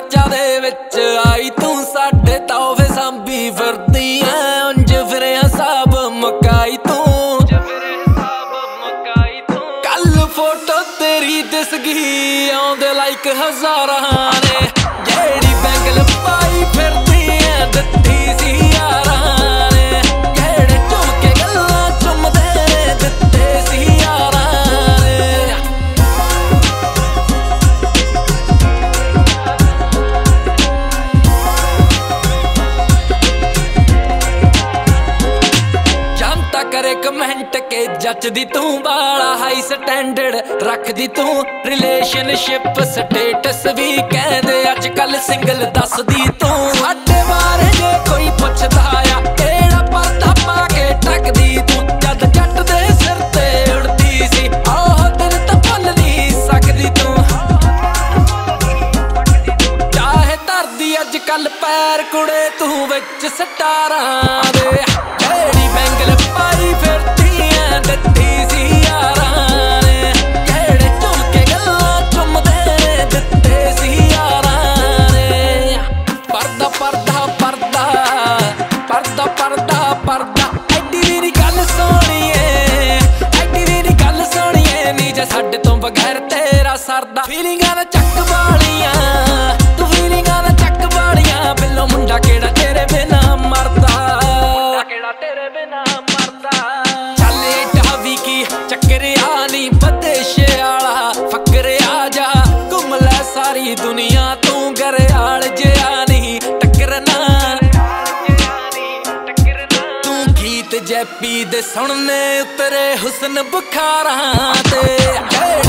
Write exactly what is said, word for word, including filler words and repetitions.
ਚਰਚਾ ਦੇ ਵਿੱਚ ਆਈ ਤੂੰ ਸਾਡੇ ਤੋਹਫੇ ਸਾਂਭੀ ਫਿਰਦੀ ਐ ਉਂਝ ਫਿਰਿਆ ਹਿਸਾਬ ਮੁਕਾਈ ਤੂੰ ਕੱਲ ਫੋਟੋ ਤੇਰੀ ਦਿਸ ਗਈ ਆਉਂਦੇ ਲਾਈਕ ਹਜ਼ਾਰਾਂ ਨੇ ਜਿਹੜੀ ਬੈਂਗਲ ਪਾਈ ਫਿਰਦੀ ਐ ਦਿੱਤੀ ਸੀ ਯਾਰਾਂ ਨੇ ਜਿਹੜੇ ਝੁਮਕੇ ਗੱਲਾਂ ਚੁੰਮਦੇ ਨੇ ਦਿੱਤੇ ਸੀ ਯਾਰਾਂ ਨੇ ਜਨਤਾ ਕਰੇ ਕਮੈਂਟ ਕੇ ਜੱਚਦੀ ਤੂੰ ਬਾਲਾ ਹਾਈ ਸਟੈਂਡਰਡ ਰੱਖਦੀ ਤੂੰ ਰਿਲੇਸ਼ਨਸ਼ਿਪ ਸਟੇਟਸ ਵੀ ਕਹਿੰਦੇ ਅੱਜ ਕੱਲ ਸਿੰਗਲ ਦੱਸਦੀ ਤੂੰ ਸਾਡੇ ਬਾਰੇ ਜੇ ਕੋਈ ਪੁੱਛਦਾ ਆ ਕਿਹੜਾ ਪਰਦਾ ਪਾ ਕੇ ਟੱਕਦੀ ਤੂੰ ਜਦ ਜੱਟ ਦੇ ਸਿਰ ਤੇ ਉੜਦੀ ਸੀ ਆਹ ਦਿਨ ਤਾਂ ਭੁੱਲ ਨਹੀਂ ਸਕਦੀ ਤੂੰ ਚਾਹੇ ਧਰਦੀ ਅੱਜ ਕੱਲ ਪੈਰ ਕੁੜੇ ਤੂੰ ਵਿੱਚ ਸਟਾਰਾਂ ਦੇ ਜਿਹੜੀ ਬੈਂਗਲ ਪਾਈ ਫਿਰਦੀ ਐ ਦਿੱਤੀ ਸੀ ਯਾਰਾਂ ਨੇ ਜਿਹੜੇ ਝੁਮਕੇ ਗੱਲਾਂ ਚੁੰਮਦੇ ਨੇ ਦਿੱਤੇ ਸੀ ਯਾਰਾਂ ਨੇ ਪਰਦਾ ਪਰਦਾ ਪਰਦਾ ਪਰਦਾ ਪਰਦਾ ਪਰਦਾ ਐਡੀ ਵੀ ਨੀ ਗੱਲ ਸੋਹਣੀਏ ਐਡੀ ਵੀ ਨੀ ਗੱਲ ਸੋਹਣੀਏ ਨੀ ਜੇ ਸਾਡੇ ਤੋਂ ਬਗੈਰ ਤੇਰਾ ਸਰਦਾ ਫੀਲਿੰਗਾਂ ਨਾ ਚੱਕ ਵਾਲੀਆਂ ਤੂੰ ਫੀਲਿੰਗਾਂ ਨਾ ਚੱਕ ਵਾਲੀਆਂ ਬਿੱਲੋ ਮੁੰਡਾ ਕਿਹੜਾ ਤੇਰੇ ਬਿਨਾ ਮਰਦਾ ਕਿਹੜਾ ਤੇਰੇ ਬਿਨਾ ਮਰਦਾ ਚੱਲ ਏਡਾ ਵੀ ਕੀ ਚੱਕਰਿਆ ਨੀ ਬਦੇਸ਼ੇ ਆਲਾ ਫਕਰਿਆ ਜਾ ਘੁੰਮ ਲੈ ਸਾਰੀ ਦੁਨੀਆ ਤੂੰ ਗਰਿਆਲ ਜਿਹਾ ਨਹੀਂ ਟੱਕਰਨਾ ਤੂੰ ਗੀਤ ਜੈਪੀ ਦੇ ਸੁਣਨੇ ਉਤਰੇ ਹੁਸਨ ਬੁਖਾਰਾਂ ਤੇ